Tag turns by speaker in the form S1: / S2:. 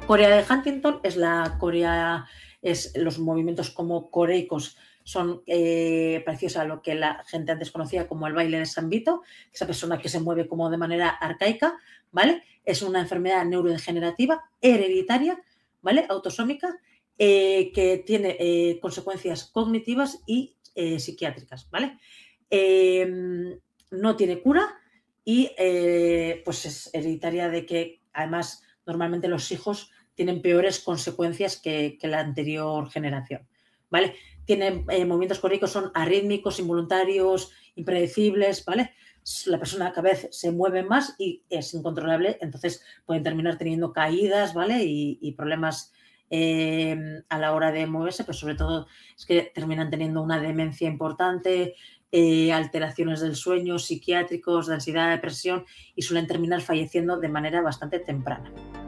S1: corea de Huntington es la corea, es los movimientos como coreicos son parecidos a lo que la gente antes conocía como el baile de San Vito, esa persona que se mueve como de manera arcaica, ¿vale? Es una enfermedad neurodegenerativa hereditaria, ¿vale? Autosómica, que tiene consecuencias cognitivas y psiquiátricas, ¿vale? No tiene cura y pues es hereditaria de que además normalmente los hijos tienen peores consecuencias que la anterior generación, ¿vale? Tienen movimientos coreicos, son arrítmicos, involuntarios, impredecibles, ¿vale? La persona cada vez se mueve más y es incontrolable, entonces pueden terminar teniendo caídas, ¿vale? Y problemas a la hora de moverse, pero sobre todo es que terminan teniendo una demencia importante, alteraciones del sueño, psiquiátricos, de ansiedad, depresión y suelen terminar falleciendo de manera bastante temprana.